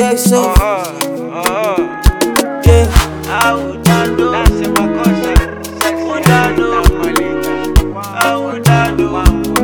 get so. Yeah. I would not know. That's in my culture. Would not know. I would not know.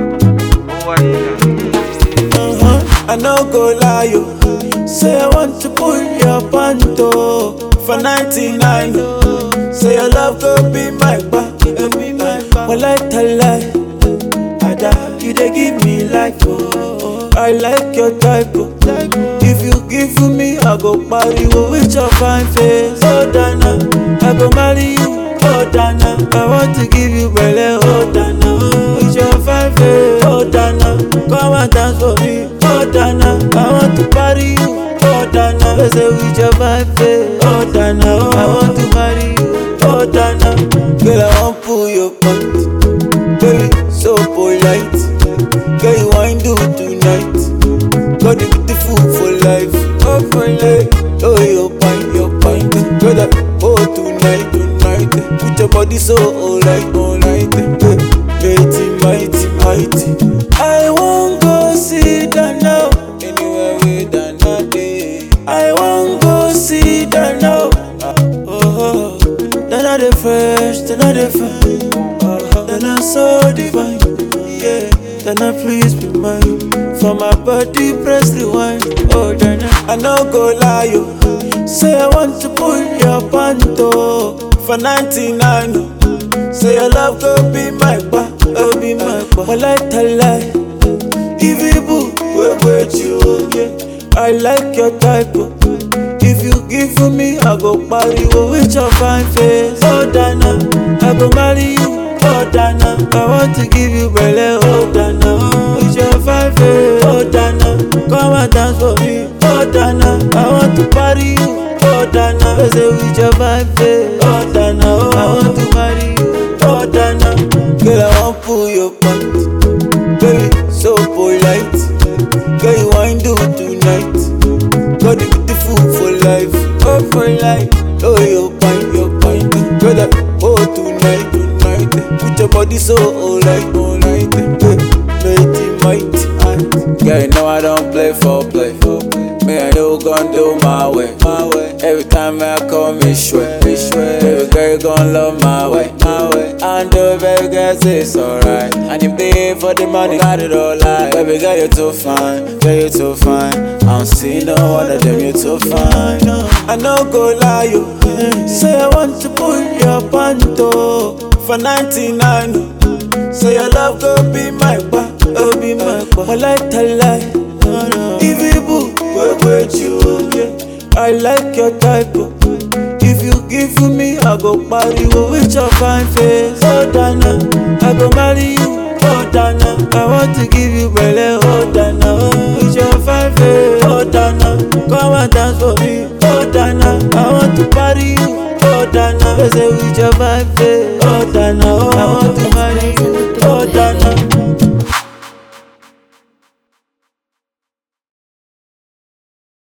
I no go lie you. Say I want to pull your panto for 99. Say your love go be my back. Well I tell lie. Ada, you dey give me life. Oh. I like your type. Oh. If you give me, I go marry you with your fine face. Oh Dana, I go marry you. Oh Dana, I want to give you belly. Oh Dana, with your fine face. Oh Dana, come and dance for me. Oh Dana, I want to party you. Oh Dana, I say with your fine face. Oh Dana, I want to marry you. Oh Dana, girl I want pull your panty. Baby, so polite. Girl you want do tonight. Got the beautiful for life. Oh for life. Oh your pint. Girl that oh tonight. Put your body so alright. Mighty. I won't go see Dana. Anywhere with Dana day. I won't go see Dana. Oh, Dana the fresh, Dana the fine. Dana so divine. Yeah, Dana please be mine. For my body press the wine. Oh Dana, I no go lie you. Say I want to pull your panto for 99. Say your love go be my back. Oh be my back. Well I tell lie. If you boo, where with you? Yeah, I like your type. If you give me, I go marry you with your fine face. Oh Dana, I go marry you. Oh Dana, I want to give you belly. Oh Dana, with your fine face. Oh Dana, come and dance for me. Oh Dana, I want to party you. Oh Dana, I say with your fine face. Oh Dana, I want to marry you. Oh Dana, girl I want pull your panty. Baby, so polite. Girl you want do tonight. Got the beautiful for life. Oh for life. Oh your pint. Girl that oh tonight. Put your body so alright. Mighty. Girl you know I don't play for play. Me I know gon' do my way. Every time I call me sweat. Baby girl you gon' love my way. And the baby girl say it's alright. And if they ain't for the money, got it all right. Baby girl you too fine, girl you too fine. I don't see no one of them, you too fine. I no go lie you. Say I want to pull your panto for 99. Say your love go be my back. Oh be my back. Well I tell lie. If you boo, where with you? Yeah, I like your type. If you give me, I go marry you with your fine face. Oh Dana, I go marry you. Oh Dana, I want to give you belly. Oh Dana, with your fine face. Oh Dana, come and dance for me. Oh Dana, I want to party you. Oh Dana, I say with your fine face.